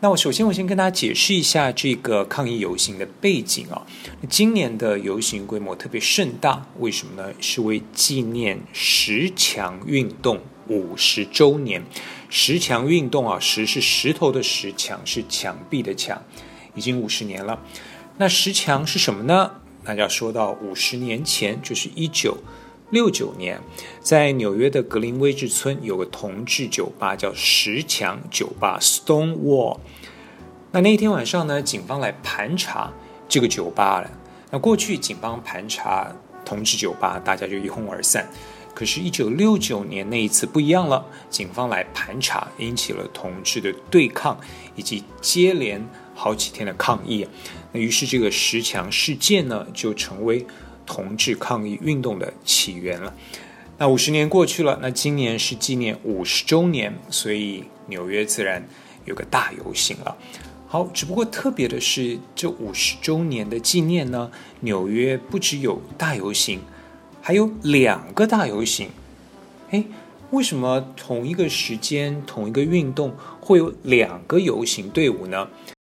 那我先跟大家解释一下这个抗议游行的背景啊。今年的游行规模特别盛大，为什么呢？是为纪念十强运动50周年。十强运动啊，石是石头的石，墙是墙壁的墙，已经50年了。那十强是什么呢？那要说到50年前，就是1969年，在纽约的格林威治村有个同志酒吧叫十强酒吧 Stonewall。那一天晚上呢，警方来盘查这个酒吧了。那过去警方盘查同志酒吧，大家就一哄而散。可是1969年那一次不一样了，警方来盘查，引起了同志的对抗，以及接连好几天的抗议。那于是这个十强事件呢，就成为同志抗议运动的起源了。那50年过去了，那今年是纪念50周年，所以纽约自然有个大游行了。好，只不过特别的是，这50周年的纪念呢，纽约不只有大游行，还有2个大游行。为什么同一个时间、同一个运动会有2个游行队伍呢？